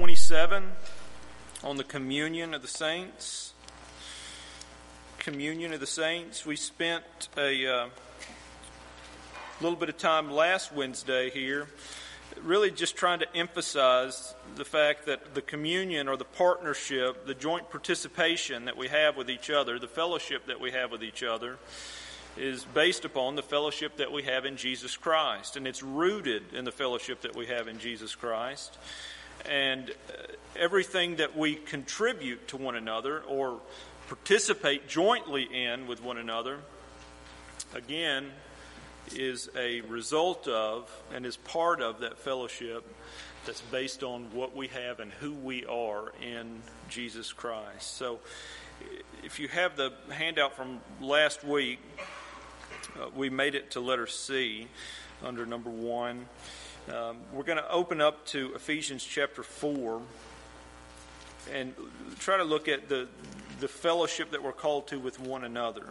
27 on the communion of the saints. Communion of the saints. We spent a little bit of time last Wednesday here really just trying to emphasize the fact that the communion or the partnership, the joint participation that we have with each other, the fellowship that we have with each other, is based upon the fellowship that we have in Jesus Christ. And it's rooted in the fellowship that we have in Jesus Christ. And everything that we contribute to one another or participate jointly in with one another, again, is a result of and is part of that fellowship that's based on what we have and who we are in Jesus Christ. So if you have the handout from last week, we made it to letter C under number 1. We're going to open up to Ephesians chapter 4 and try to look at the fellowship that we're called to with one another.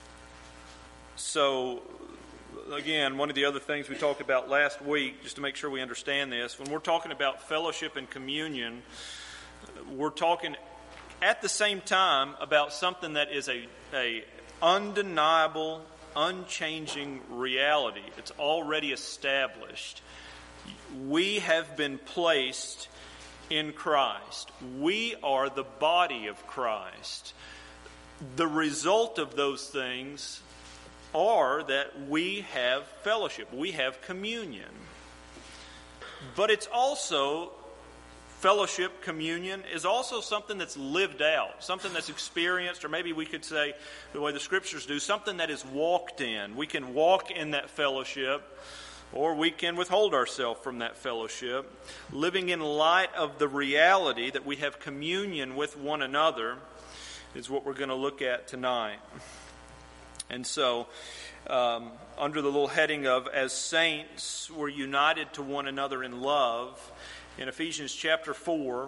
So, again, one of the other things we talked about last week, just to make sure we understand this, when we're talking about fellowship and communion, we're talking at the same time about something that is a undeniable, unchanging reality. It's already established. We have been placed in Christ. We are the body of Christ. The result of those things are that we have fellowship. We have communion. But it's also, fellowship, communion, is also something that's lived out, something that's experienced, or maybe we could say, the way the Scriptures do, something that is walked in. We can walk in that fellowship, or we can withhold ourselves from that fellowship, living in light of the reality that we have communion with one another is what we're going to look at tonight. And so, under the little heading of, as saints, we're united to one another in love, in Ephesians chapter 4,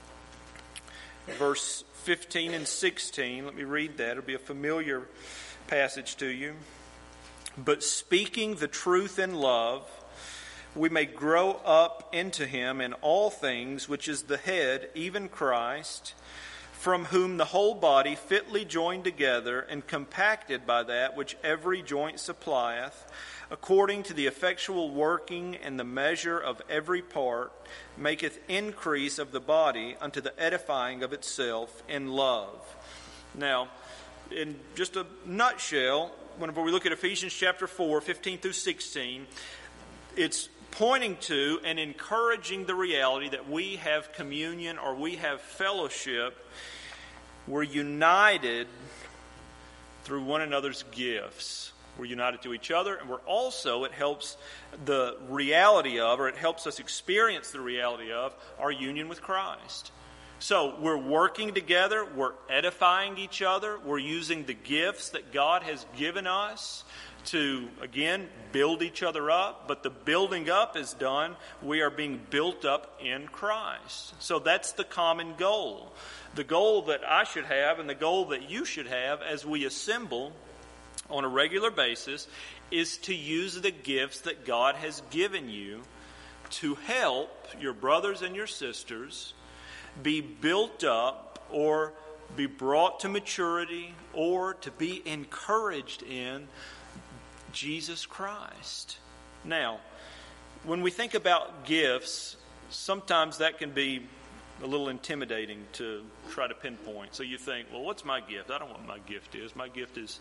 verse 15 and 16, let me read that. It'll be a familiar passage to you. But speaking the truth in love, we may grow up into Him in all things, which is the head, even Christ, from whom the whole body fitly joined together and compacted by that which every joint supplieth, according to the effectual working and the measure of every part, maketh increase of the body unto the edifying of itself in love. Now, in just a nutshell, whenever we look at Ephesians chapter 4, 15 through 16, it's pointing to and encouraging the reality that we have communion or we have fellowship. We're united through one another's gifts. We're united to each other, and we're also, it helps the reality of, or it helps us experience the reality of, our union with Christ. So we're working together, we're edifying each other, we're using the gifts that God has given us to, again, build each other up. But the building up is done, we are being built up in Christ. So that's the common goal. The goal that I should have and the goal that you should have as we assemble on a regular basis is to use the gifts that God has given you to help your brothers and your sisters be built up or be brought to maturity or to be encouraged in Jesus Christ. Now, when we think about gifts, sometimes that can be a little intimidating to try to pinpoint. So you think, well, what's my gift? I don't know what my gift is. My gift is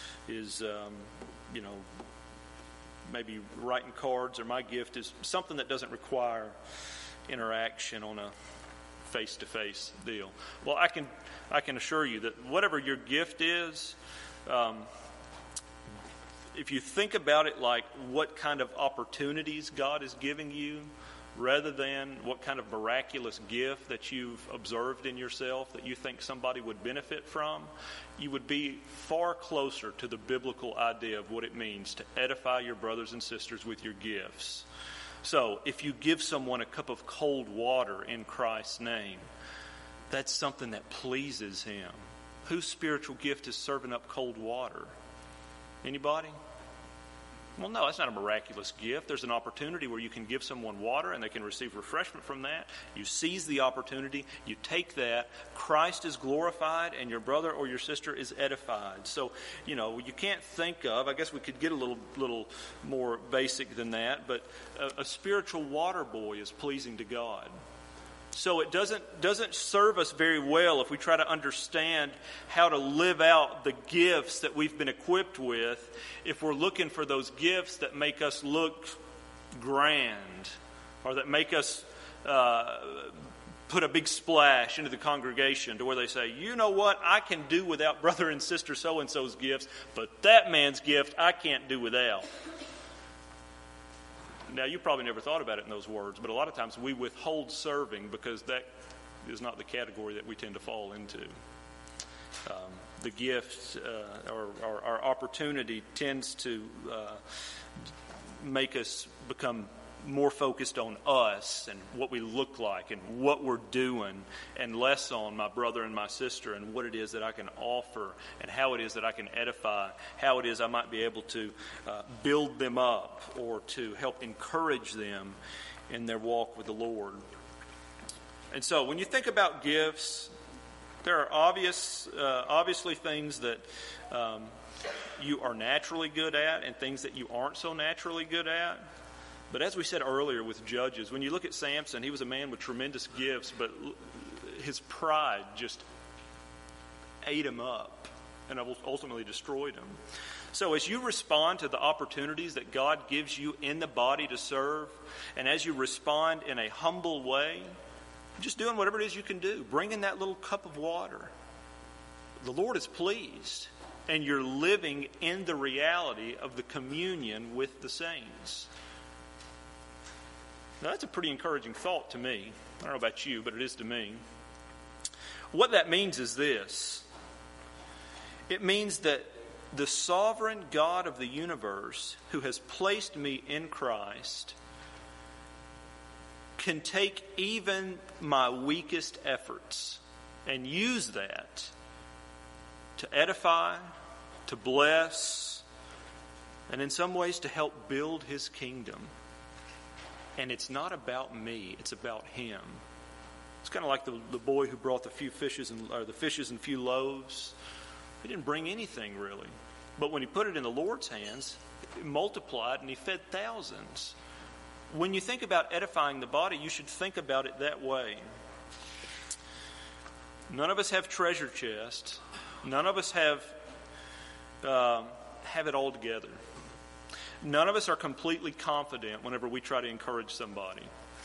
maybe writing cards, or my gift is something that doesn't require interaction on a face-to-face deal. Well, I can assure you that whatever your gift is, if you think about it like what kind of opportunities God is giving you, rather than what kind of miraculous gift that you've observed in yourself that you think somebody would benefit from, you would be far closer to the biblical idea of what it means to edify your brothers and sisters with your gifts. So, if you give someone a cup of cold water in Christ's name, that's something that pleases Him. Whose spiritual gift is serving up cold water? Anybody? Well, no, that's not a miraculous gift. There's an opportunity where you can give someone water and they can receive refreshment from that. You seize the opportunity. You take that. Christ is glorified and your brother or your sister is edified. So, you can't think of, I guess we could get a little more basic than that, but a spiritual water boy is pleasing to God. So it doesn't serve us very well if we try to understand how to live out the gifts that we've been equipped with, if we're looking for those gifts that make us look grand or that make us put a big splash into the congregation to where they say, you know what, I can do without brother and sister so-and-so's gifts, but that man's gift I can't do without. Now, you probably never thought about it in those words, but a lot of times we withhold serving because that is not the category that we tend to fall into. The gift or our opportunity tends to make us become more focused on us and what we look like and what we're doing, and less on my brother and my sister and what it is that I can offer and how it is that I can edify, how it is I might be able to build them up or to help encourage them in their walk with the Lord. And so when you think about gifts, there are obviously things that you are naturally good at and things that you aren't so naturally good at. But as we said earlier with Judges, when you look at Samson, he was a man with tremendous gifts, but his pride just ate him up and ultimately destroyed him. So as you respond to the opportunities that God gives you in the body to serve, and as you respond in a humble way, just doing whatever it is you can do, bringing that little cup of water, the Lord is pleased, and you're living in the reality of the communion with the saints. Now, that's a pretty encouraging thought to me. I don't know about you, but it is to me. What that means is this. It means that the sovereign God of the universe, who has placed me in Christ, can take even my weakest efforts and use that to edify, to bless, and in some ways to help build His kingdom. And it's not about me, it's about Him. It's kind of like the boy who brought the fishes and few loaves. He didn't bring anything really. But when he put it in the Lord's hands, it multiplied and He fed thousands. When you think about edifying the body, you should think about it that way. None of us have treasure chests. None of us have it all together. None of us are completely confident whenever we try to encourage somebody.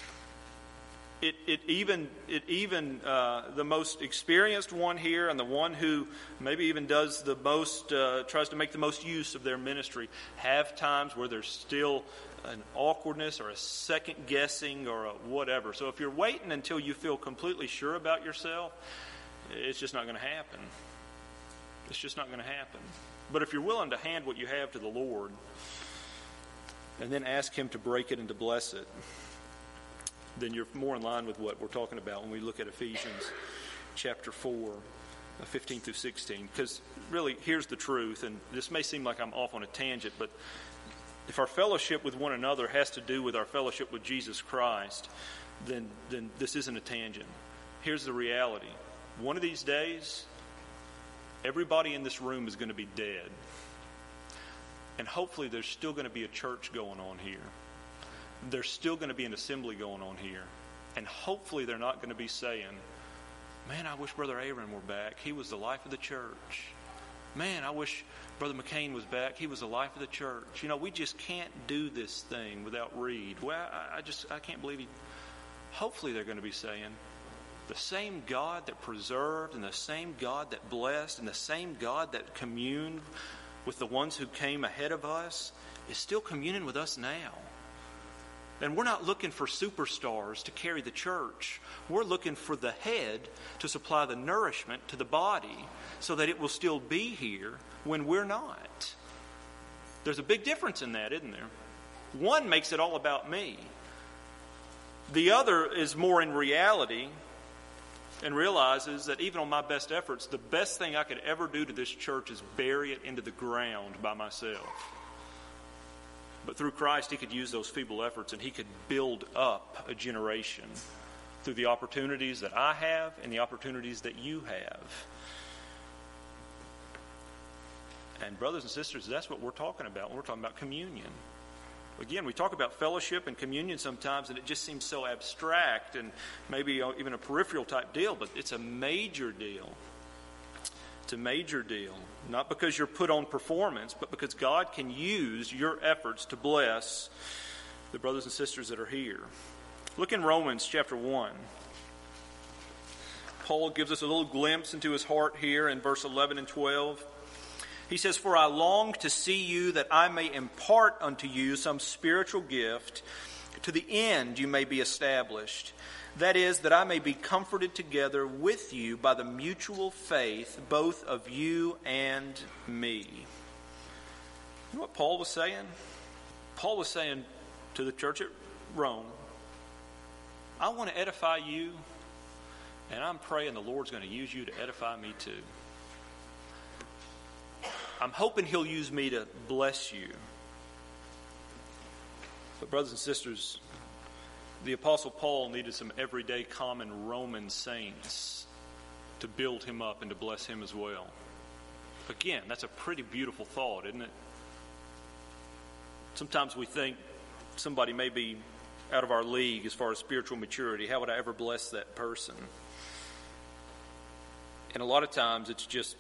Even the most experienced one here and the one who maybe even does the most, tries to make the most use of their ministry, have times where there's still an awkwardness or a second guessing or a whatever. So if you're waiting until you feel completely sure about yourself, it's just not going to happen. It's just not going to happen. But if you're willing to hand what you have to the Lord and then ask Him to break it and to bless it, then you're more in line with what we're talking about when we look at Ephesians chapter 4, 15 through 16. Because really, here's the truth, and this may seem like I'm off on a tangent, but if our fellowship with one another has to do with our fellowship with Jesus Christ, then this isn't a tangent. Here's the reality. One of these days, everybody in this room is going to be dead. And hopefully there's still going to be a church going on here. There's still going to be an assembly going on here. And hopefully they're not going to be saying, man, I wish Brother Aaron were back. He was the life of the church. Man, I wish Brother McCain was back. He was the life of the church. You know, we just can't do this thing without Reed. Well, I can't believe he... Hopefully they're going to be saying, the same God that preserved and the same God that blessed and the same God that communed with the ones who came ahead of us is still communing with us now. And we're not looking for superstars to carry the church. We're looking for the head to supply the nourishment to the body so that it will still be here when we're not. There's a big difference in that, isn't there? One makes it all about me. The other is more in reality and realizes that even on my best efforts, the best thing I could ever do to this church is bury it into the ground by myself. But through Christ, he could use those feeble efforts and he could build up a generation through the opportunities that I have and the opportunities that you have. And brothers and sisters, that's what we're talking about when we're talking about communion. Again, we talk about fellowship and communion sometimes, and it just seems so abstract and maybe even a peripheral type deal, but it's a major deal. It's a major deal. Not because you're put on performance, but because God can use your efforts to bless the brothers and sisters that are here. Look in Romans chapter 1. Paul gives us a little glimpse into his heart here in verse 11 and 12. He says, "For I long to see you, that I may impart unto you some spiritual gift, to the end you may be established. That is, that I may be comforted together with you by the mutual faith, both of you and me." You know what Paul was saying? Paul was saying to the church at Rome, I want to edify you, and I'm praying the Lord's going to use you to edify me too. I'm hoping he'll use me to bless you. But brothers and sisters, the Apostle Paul needed some everyday common Roman saints to build him up and to bless him as well. Again, that's a pretty beautiful thought, isn't it? Sometimes we think somebody may be out of our league as far as spiritual maturity. How would I ever bless that person? And a lot of times it's just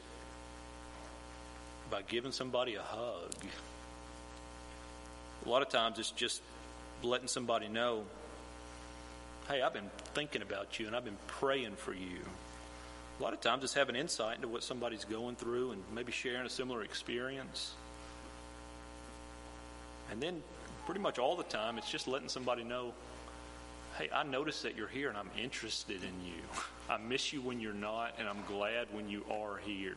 by giving somebody a hug. A lot of times it's just letting somebody know, hey, I've been thinking about you and I've been praying for you. A lot of times it's having insight into what somebody's going through and maybe sharing a similar experience. And then pretty much all the time it's just letting somebody know, hey, I noticed that you're here and I'm interested in you. I miss you when you're not, and I'm glad when you are here.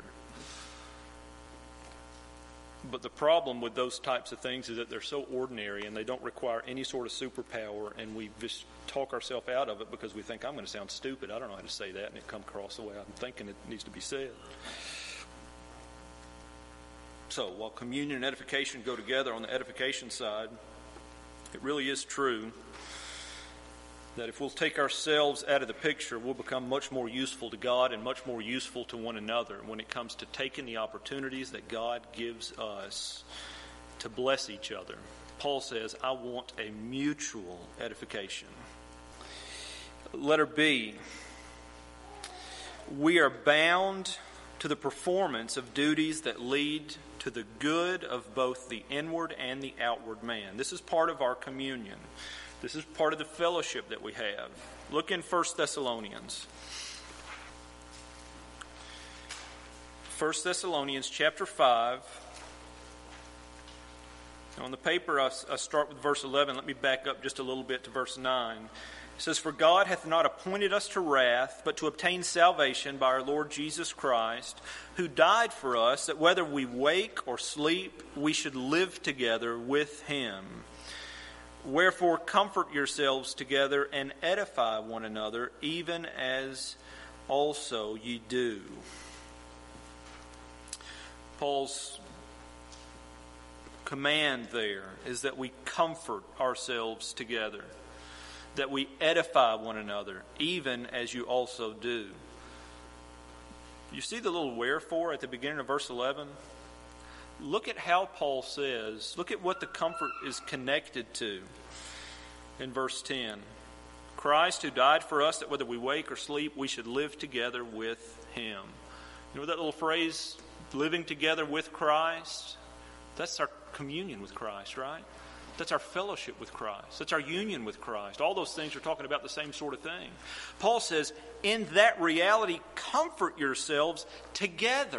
But the problem with those types of things is that they're so ordinary and they don't require any sort of superpower, and we just talk ourselves out of it because we think, I'm going to sound stupid. I don't know how to say that, and it comes across the way I'm thinking it needs to be said. So while communion and edification go together on the edification side, it really is true that if we'll take ourselves out of the picture, we'll become much more useful to God and much more useful to one another when it comes to taking the opportunities that God gives us to bless each other. Paul says, I want a mutual edification. Letter B, we are bound to the performance of duties that lead to the good of both the inward and the outward man. This is part of our communion. This is part of the fellowship that we have. Look in 1 Thessalonians. 1 Thessalonians chapter 5. On the paper, I start with verse 11. Let me back up just a little bit to verse 9. It says, For God hath not appointed us to wrath, but to obtain salvation by our Lord Jesus Christ, who died for us, that whether we wake or sleep, we should live together with him. Wherefore comfort yourselves together and edify one another, even as also ye do. Paul's command there is that we comfort ourselves together, that we edify one another, even as you also do. You see the little wherefore at the beginning of verse 11? Look at how Paul says, look at what the comfort is connected to in verse 10. Christ who died for us, that whether we wake or sleep, we should live together with him. You know that little phrase, living together with Christ? That's our communion with Christ, right? That's our fellowship with Christ. That's our union with Christ. All those things are talking about the same sort of thing. Paul says, in that reality, comfort yourselves together.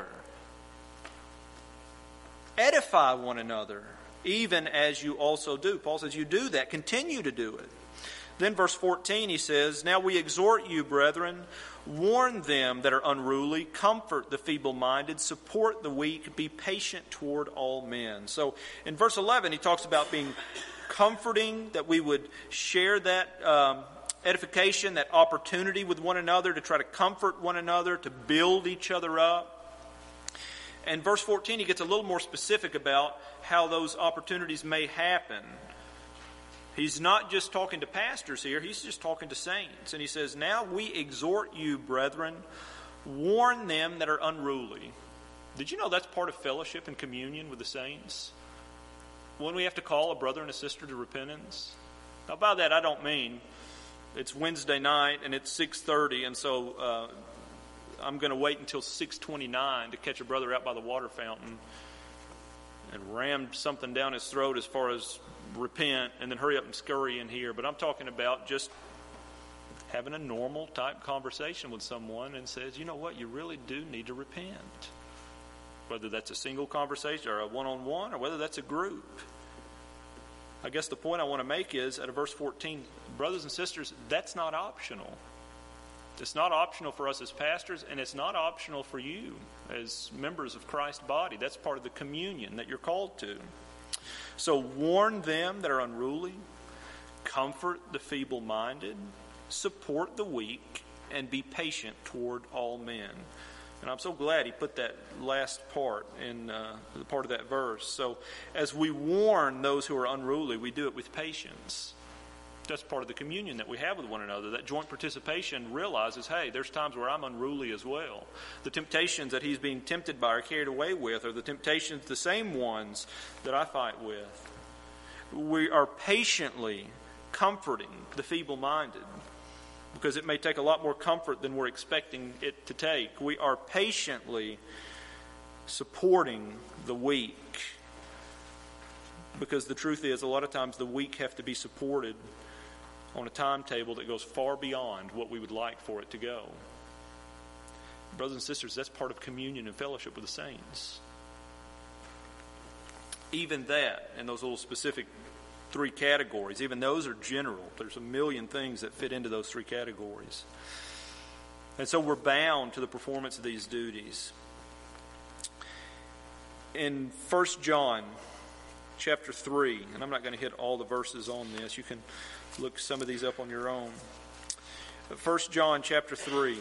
Edify one another, even as you also do. Paul says, you do that. Continue to do it. Then verse 14, he says, Now we exhort you, brethren, warn them that are unruly, comfort the feeble-minded, support the weak, be patient toward all men. So in verse 11, he talks about being comforting, that we would share that edification, that opportunity with one another to try to comfort one another, to build each other up. And verse 14, he gets a little more specific about how those opportunities may happen. He's not just talking to pastors here, he's just talking to saints. And he says, now we exhort you, brethren, warn them that are unruly. Did you know that's part of fellowship and communion with the saints? When we have to call a brother and a sister to repentance. Now by that I don't mean it's Wednesday night and it's 6:30 and so I'm going to wait until 6:29 to catch a brother out by the water fountain and ram something down his throat as far as repent and then hurry up and scurry in here. But I'm talking about just having a normal type conversation with someone and says, you know what, you really do need to repent. Whether that's a single conversation or a one-on-one or whether that's a group. I guess the point I want to make is, out of verse 14, brothers and sisters, that's not optional. It's not optional for us as pastors, and it's not optional for you as members of Christ's body. That's part of the communion that you're called to. So warn them that are unruly, comfort the feeble-minded, support the weak, and be patient toward all men. And I'm so glad he put that last part in the part of that verse. So as we warn those who are unruly, we do it with patience. That's part of the communion that we have with one another. That joint participation realizes, hey, there's times where I'm unruly as well. The temptations that he's being tempted by or carried away with are the temptations, the same ones that I fight with. We are patiently comforting the feeble-minded because it may take a lot more comfort than we're expecting it to take. We are patiently supporting the weak because the truth is a lot of times the weak have to be supported on a timetable that goes far beyond what we would like for it to go. Brothers and sisters, that's part of communion and fellowship with the saints. Even that, and those little specific 3 categories, even those are general. There's a million things that fit into those 3 categories. And so we're bound to the performance of these duties. In 1 John chapter 3, and I'm not going to hit all the verses on this. You can look some of these up on your own. 1 John chapter 3,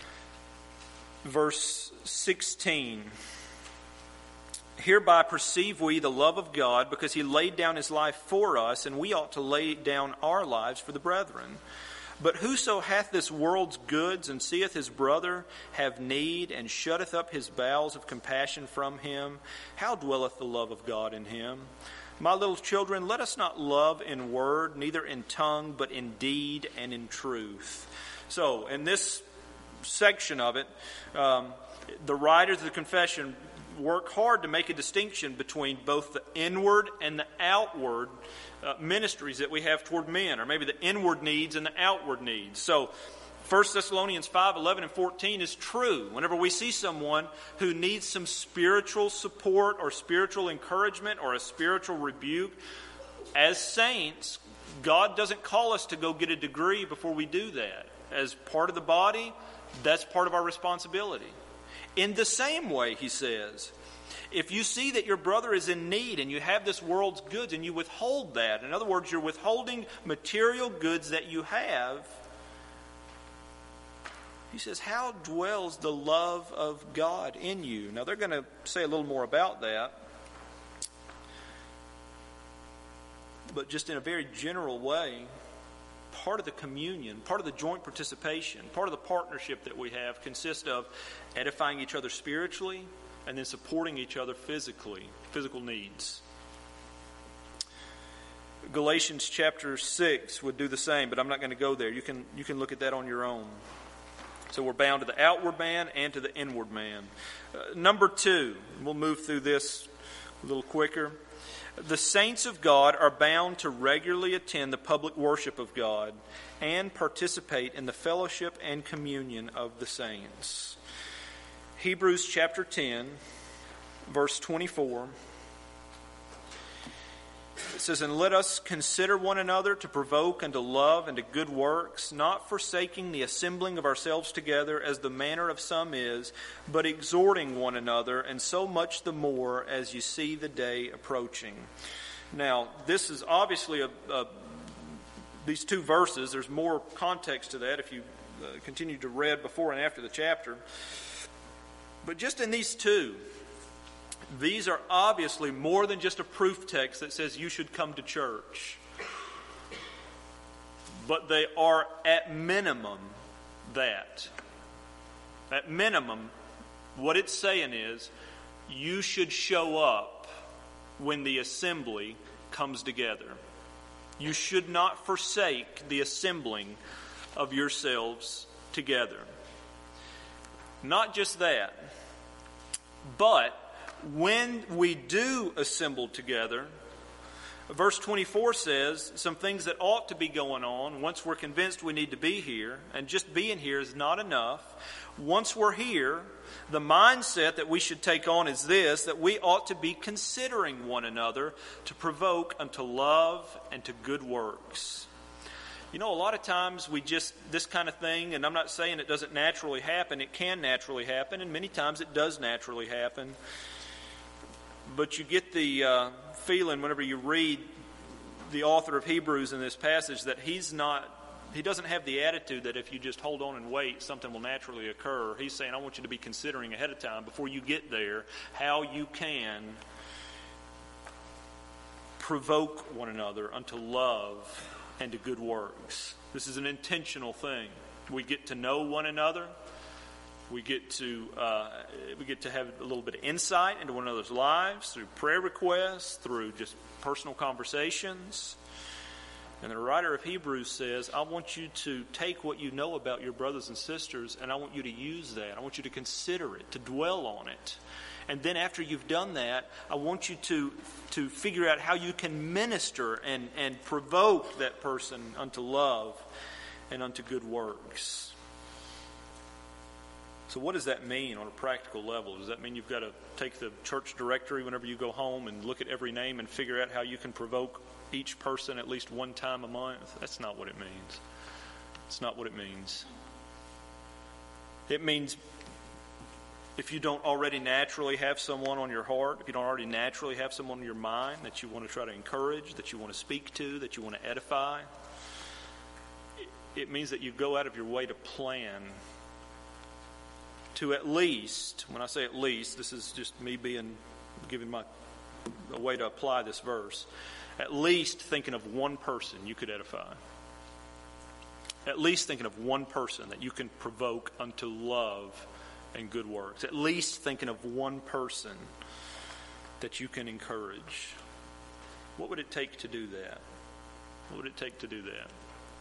verse 16. Hereby perceive we the love of God, because he laid down his life for us, and we ought to lay down our lives for the brethren. But whoso hath this world's goods, and seeth his brother have need, and shutteth up his bowels of compassion from him, how dwelleth the love of God in him? My little children, let us not love in word, neither in tongue, but in deed and in truth. So, in this section of it, the writers of the confession work hard to make a distinction between both the inward and the outward ministries that we have toward men, or maybe the inward needs and the outward needs. So 1 Thessalonians 5, 11 and 14 is true. Whenever we see someone who needs some spiritual support or spiritual encouragement or a spiritual rebuke, as saints, God doesn't call us to go get a degree before we do that. As part of the body, that's part of our responsibility. In the same way, he says, if you see that your brother is in need and you have this world's goods and you withhold that, in other words, you're withholding material goods that you have, he says, how dwells the love of God in you? Now, they're going to say a little more about that, but just in a very general way, part of the communion, part of the joint participation, part of the partnership that we have consists of edifying each other spiritually and then supporting each other physically, physical needs. Galatians chapter 6 would do the same, but I'm not going to go there. You can look at that on your own. So we're bound to the outward man and to the inward man. Number 2, we'll move through this a little quicker. The saints of God are bound to regularly attend the public worship of God and participate in the fellowship and communion of the saints. Hebrews chapter 10, verse 24. It says, and let us consider one another to provoke unto love and to good works, not forsaking the assembling of ourselves together as the manner of some is, but exhorting one another, and so much the more as you see the day approaching. Now, this is obviously these 2 verses. There's more context to that if you continue to read before and after the chapter. But just in these 2, These are obviously more than just a proof text that says you should come to church. But they are at minimum that. At minimum, what it's saying is you should show up when the assembly comes together. You should not forsake the assembling of yourselves together. Not just that, but when we do assemble together, verse 24 says some things that ought to be going on once we're convinced we need to be here, and just being here is not enough. Once we're here, the mindset that we should take on is this, that we ought to be considering one another to provoke unto love and to good works. You know, a lot of times this kind of thing, and I'm not saying it doesn't naturally happen, it can naturally happen, and many times it does naturally happen. But you get the feeling whenever you read the author of Hebrews in this passage that he doesn't have the attitude that if you just hold on and wait, something will naturally occur. He's saying, I want you to be considering ahead of time, before you get there, how you can provoke one another unto love and to good works. This is an intentional thing. We get to know one another. We get to have a little bit of insight into one another's lives through prayer requests, through just personal conversations. And the writer of Hebrews says, I want you to take what you know about your brothers and sisters, and I want you to use that. I want you to consider it, to dwell on it. And then after you've done that, I want you to figure out how you can minister and provoke that person unto love and unto good works. So what does that mean on a practical level? Does that mean you've got to take the church directory whenever you go home and look at every name and figure out how you can provoke each person at least one time a month? That's not what it means. It's not what it means. It means if you don't already naturally have someone on your heart, if you don't already naturally have someone in your mind that you want to try to encourage, that you want to speak to, that you want to edify, it means that you go out of your way to plan to at least, when I say at least, this is just me giving a way to apply this verse, at least thinking of one person you could edify. At least thinking of one person that you can provoke unto love and good works. At least thinking of one person that you can encourage. What would it take to do that? What would it take to do that?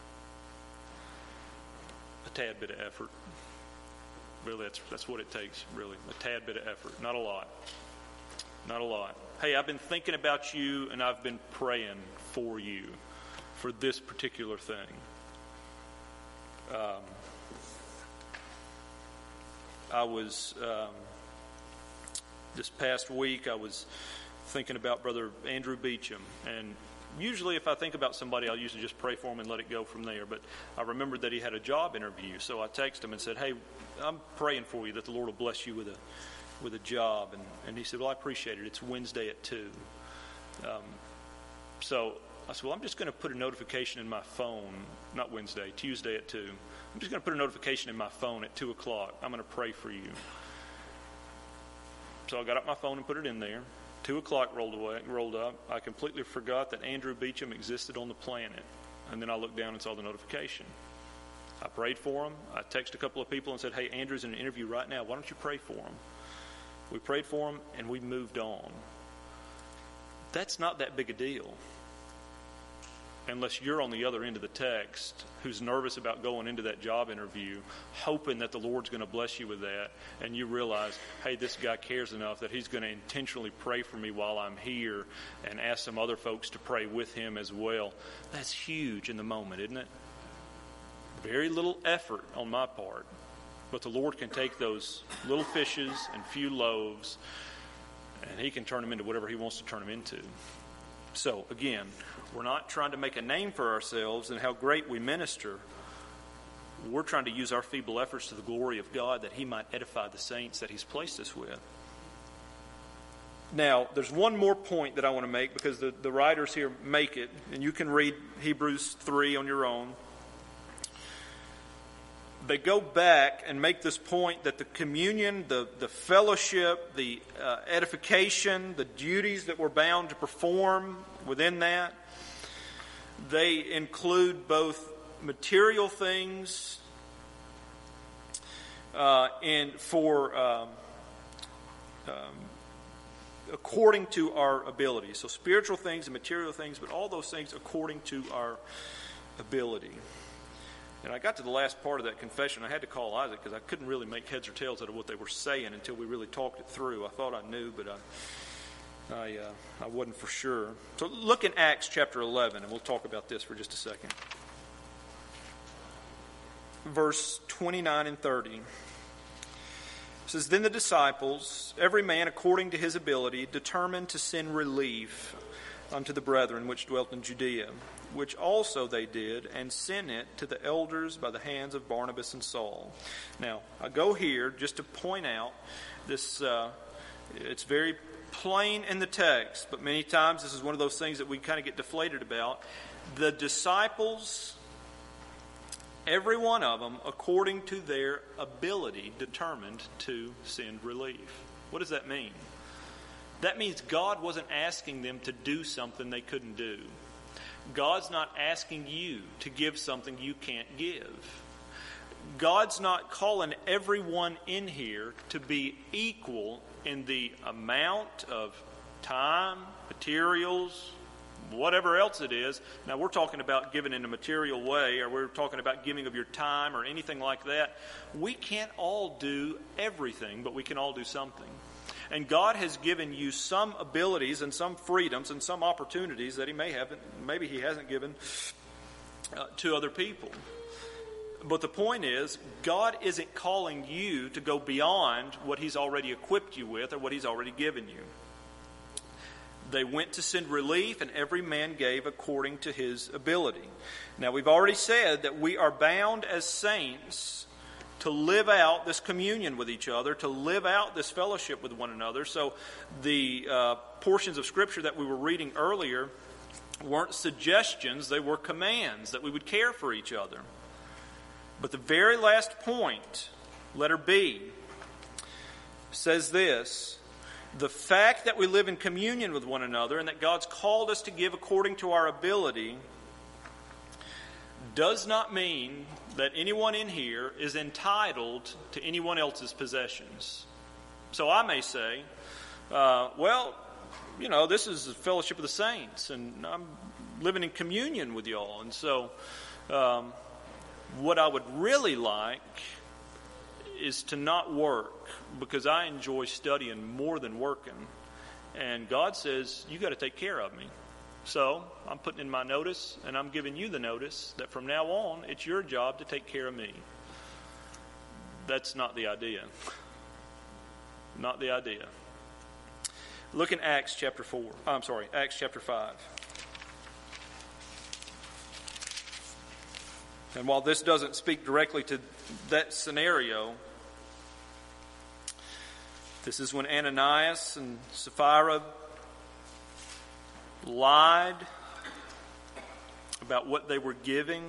A tad bit of effort. Really, that's what it takes, really. A tad bit of effort. Not a lot. Not a lot. Hey, I've been thinking about you and I've been praying for you for this particular thing. I was, this past week, I was thinking about Brother Andrew Beecham. And usually if I think about somebody, I'll usually just pray for him and let it go from there. But I remembered that he had a job interview. So I texted him and said, hey, I'm praying for you that the Lord will bless you with a job. And he said, well, I appreciate it. It's Wednesday at 2. So I said, well, I'm just going to put a notification in my phone, not Wednesday, Tuesday at 2. I'm just going to put a notification in my phone at 2 o'clock. I'm going to pray for you. So I got up my phone and put it in there. 2 o'clock rolled up. I completely forgot that Andrew Beecham existed on the planet. And then I looked down and saw the notification. I prayed for him. I texted a couple of people and said, hey, Andrew's in an interview right now. Why don't you pray for him? We prayed for him and we moved on. That's not that big a deal. Unless you're on the other end of the text who's nervous about going into that job interview, hoping that the Lord's going to bless you with that, and you realize, hey, this guy cares enough that he's going to intentionally pray for me while I'm here and ask some other folks to pray with him as well. That's huge in the moment, isn't it? Very little effort on my part, but the Lord can take those little fishes and few loaves, and he can turn them into whatever he wants to turn them into. So, again, we're not trying to make a name for ourselves and how great we minister. We're trying to use our feeble efforts to the glory of God that he might edify the saints that he's placed us with. Now, there's one more point that I want to make because the writers here make it, and you can read Hebrews 3 on your own. they go back and make this point that the communion, the fellowship, the edification, the duties that we're bound to perform within that, they include both material things and for according to our ability. So spiritual things and material things, but all those things according to our ability. And I got to the last part of that confession. I had to call Isaac because I couldn't really make heads or tails out of what they were saying until we really talked it through. I thought I knew, but I wasn't for sure. So look in Acts chapter 11, and we'll talk about this for just a second. Verse 29 and 30. It says, Then the disciples, every man according to his ability, determined to send relief unto the brethren which dwelt in Judea, which also they did, and sent it to the elders by the hands of Barnabas and Saul. Now, I go here just to point out this, it's very plain in the text, but many times this is one of those things that we kind of get deflated about. The disciples, every one of them, according to their ability, determined to send relief. What does that mean? That means God wasn't asking them to do something they couldn't do. God's not asking you to give something you can't give. God's not calling everyone in here to be equal in the amount of time, materials, whatever else it is. Now, we're talking about giving in a material way, or we're talking about giving of your time or anything like that. We can't all do everything, but we can all do something. And God has given you some abilities and some freedoms and some opportunities that maybe He hasn't given to other people. But the point is, God isn't calling you to go beyond what He's already equipped you with or what He's already given you. They went to send relief, and every man gave according to his ability. Now, we've already said that we are bound as saints to live out this communion with each other, to live out this fellowship with one another. So the portions of Scripture that we were reading earlier weren't suggestions, they were commands that we would care for each other. But the very last point, letter B, says this: the fact that we live in communion with one another and that God's called us to give according to our ability does not mean that anyone in here is entitled to anyone else's possessions. So I may say, this is the fellowship of the saints, and I'm living in communion with y'all. And so what I would really like is to not work, because I enjoy studying more than working. And God says, you got to take care of me. So I'm putting in my notice, and I'm giving you the notice that from now on, it's your job to take care of me. That's not the idea. Not the idea. Look in Acts chapter 5. And while this doesn't speak directly to that scenario, this is when Ananias and Sapphira lied about what they were giving.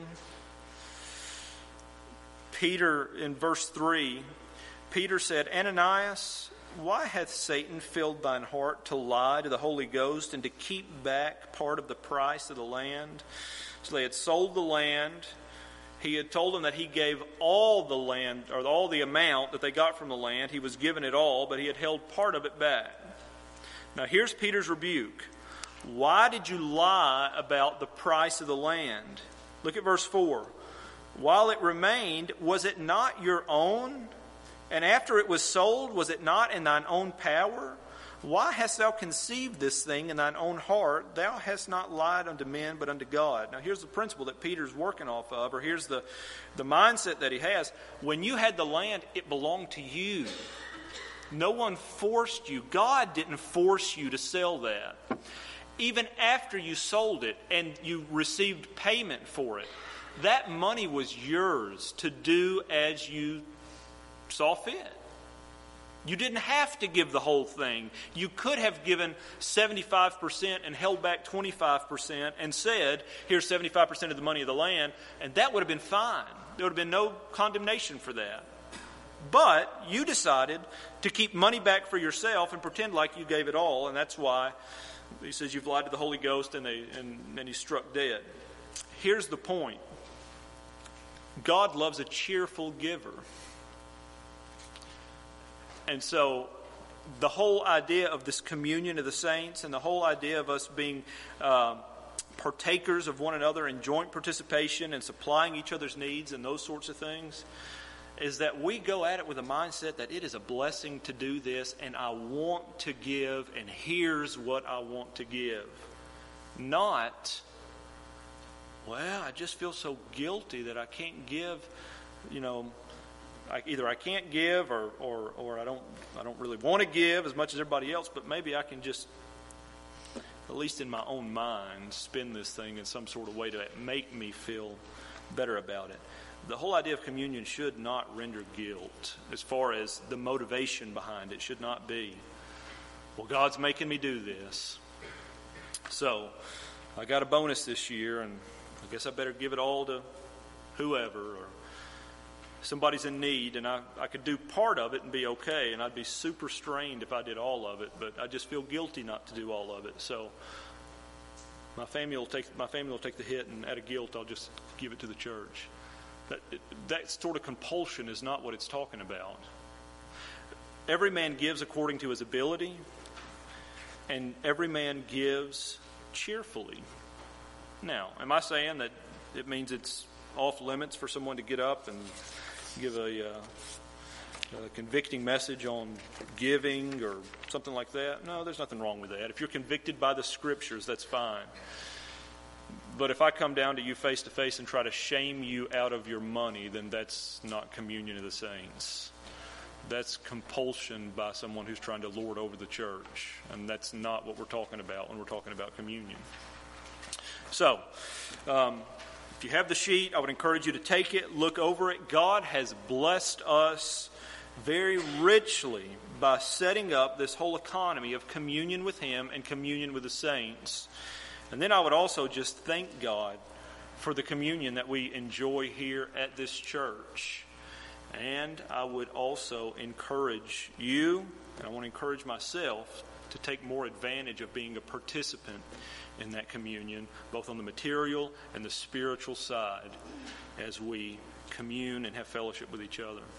Peter, in verse 3, Peter said, Ananias, why hath Satan filled thine heart to lie to the Holy Ghost and to keep back part of the price of the land? So they had sold the land. He had told them that he gave all the land, or all the amount that they got from the land. He was given it all, but he had held part of it back. Now here's Peter's rebuke. Why did you lie about the price of the land? Look at verse 4. While it remained, was it not your own? And after it was sold, was it not in thine own power? Why hast thou conceived this thing in thine own heart? Thou hast not lied unto men, but unto God. Now here's the principle that Peter's working off of, or here's the mindset that he has. When you had the land, it belonged to you. No one forced you. God didn't force you to sell that. Even after you sold it and you received payment for it, that money was yours to do as you saw fit. You didn't have to give the whole thing. You could have given 75% and held back 25% and said, here's 75% of the money of the land, and that would have been fine. There would have been no condemnation for that. But you decided to keep money back for yourself and pretend like you gave it all, and that's why he says you've lied to the Holy Ghost and he's struck dead. Here's the point. God loves a cheerful giver. And so the whole idea of this communion of the saints and the whole idea of us being partakers of one another in joint participation and supplying each other's needs and those sorts of things is that we go at it with a mindset that it is a blessing to do this, and I want to give, and here's what I want to give. Not, well, I just feel so guilty that I can't give, either I can't give or I don't really want to give as much as everybody else, but maybe I can just, at least in my own mind, spend this thing in some sort of way to make me feel better about it. The whole idea of communion should not render guilt as far as the motivation behind it. Should not be, well, God's making me do this, so I got a bonus this year and I guess I better give it all to whoever, or somebody's in need and I could do part of it and be okay, and I'd be super strained if I did all of it, but I just feel guilty not to do all of it. So my family will take the hit, and out of guilt I'll just give it to the church. That sort of compulsion is not what it's talking about. Every man gives according to his ability, and every man gives cheerfully. Now, am I saying that it means it's off limits for someone to get up and give a convicting message on giving or something like that? No, there's nothing wrong with that. If you're convicted by the Scriptures, that's fine. But if I come down to you face to face and try to shame you out of your money, then that's not communion of the saints. That's compulsion by someone who's trying to lord over the church. And that's not what we're talking about when we're talking about communion. So, if you have the sheet, I would encourage you to take it, look over it. God has blessed us very richly by setting up this whole economy of communion with Him and communion with the saints. And then I would also just thank God for the communion that we enjoy here at this church. And I would also encourage you, and I want to encourage myself, to take more advantage of being a participant in that communion, both on the material and the spiritual side, as we commune and have fellowship with each other.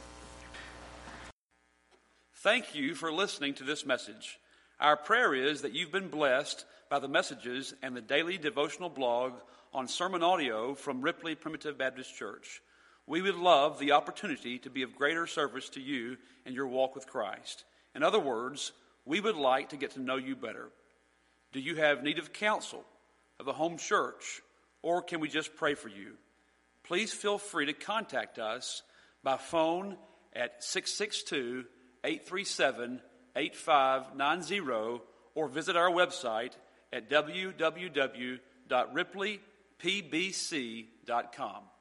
Thank you for listening to this message. Our prayer is that you've been blessed by the messages and the daily devotional blog on sermon audio from Ripley Primitive Baptist Church. We would love the opportunity to be of greater service to you in your walk with Christ. In other words, we would like to get to know you better. Do you have need of counsel, of a home church, or can we just pray for you? Please feel free to contact us by phone at 662-837-8590 or visit our website at www.ripleypbc.com.